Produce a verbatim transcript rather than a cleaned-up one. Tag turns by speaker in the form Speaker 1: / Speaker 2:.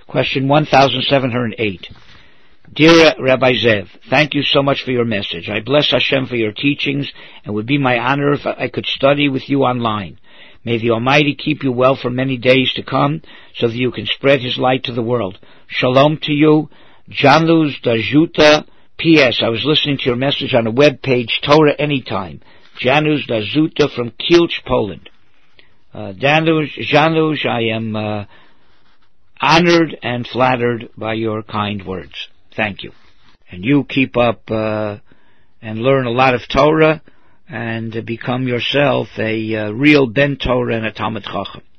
Speaker 1: Question one thousand seven hundred eight. Dear Rabbi Zev, thank you so much for your message. I bless Hashem for your teachings, and would be my honor if I could study with you online. May the Almighty keep you well for many days to come, so that you can spread His light to the world. Shalom to you. Janluz Dazuta. P S. I was listening to your message on the web page Torah Anytime. Januz Dazuta from Kielce, Poland. Uh, Januz, Januz, I am uh, honored and flattered by your kind words. Thank you. And you keep up uh, and learn a lot of Torah and become yourself a uh, real Ben Torah and a Talmid Chacham.